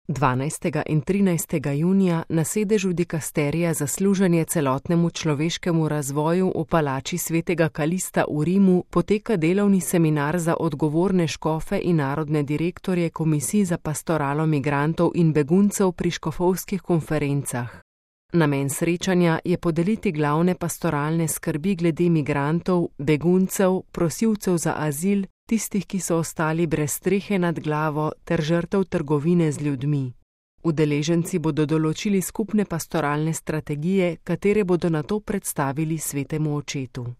12. in 13. junija na sedežu dikasterija za služenje celotnemu človeškemu razvoju v palači svetega Kalista v Rimu poteka delovni seminar za odgovorne škofe in narodne direktorje komisij za pastoralo migrantov in beguncev pri škofovskih konferencah. Namen srečanja je podeliti glavne pastoralne skrbi glede migrantov, beguncev, prosilcev za azil, tistih, ki so ostali brez strehe nad glavo ter žrtev trgovine z ljudmi. Udeleženci bodo določili skupne pastoralne strategije, katere bodo nato predstavili svetemu očetu.